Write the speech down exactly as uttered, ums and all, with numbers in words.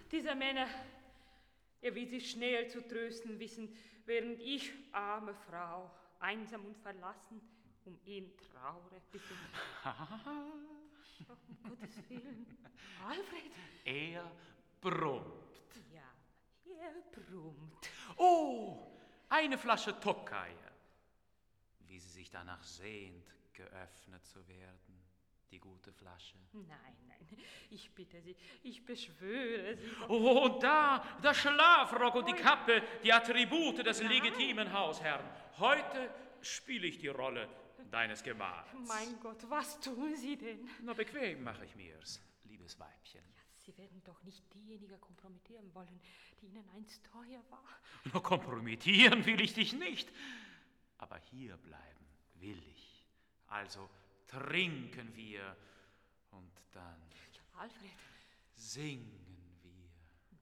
Dieser Männer, er will sich schnell zu trösten wissen, während ich, arme Frau, einsam und verlassen, um ihn traure. Oh, um Gottes Willen. Alfred? Er brummt. Ja, er brummt. Oh, eine Flasche Tokai. Wie sie sich danach sehnt, geöffnet zu werden, die gute Flasche. Nein, nein, ich bitte Sie, ich beschwöre Sie. Oh, und da, der Schlafrock und die Kappe, die Attribute des Nein. legitimen Hausherrn. Heute spiele ich die Rolle deines Gemahls. Mein Gott, was tun Sie denn? Na, bequem mache ich mir's, liebes Weibchen. Ja, Sie werden doch nicht diejenige kompromittieren wollen, die Ihnen einst teuer war. Na, kompromittieren will ich dich nicht. Aber hier bleiben will ich. Also trinken wir und dann... Ja, Alfred. Sing